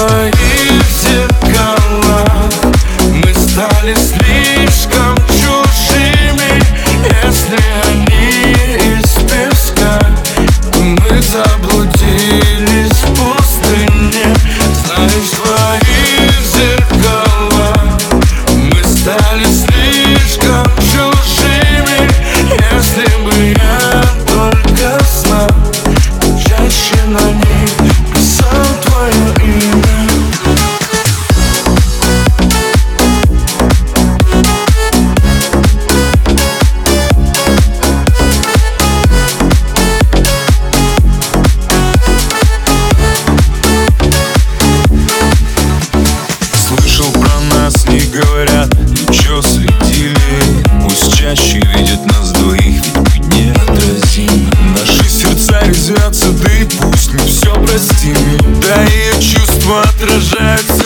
твоих зеркалах мы стали слишком чужими. Если они из песка, мы заблудились в пустыне. Знаешь, в твоих зеркалах мы стали слишком чужими. Если бы я только знал, чаще на них писал твое имя. Слышал про нас, не говорят, ничего следили. Пусть чаще видят нас двоих, ведь мы неотразимы. Наши сердца резвятся, да и пусть мы все простим. Да и чувства отражаются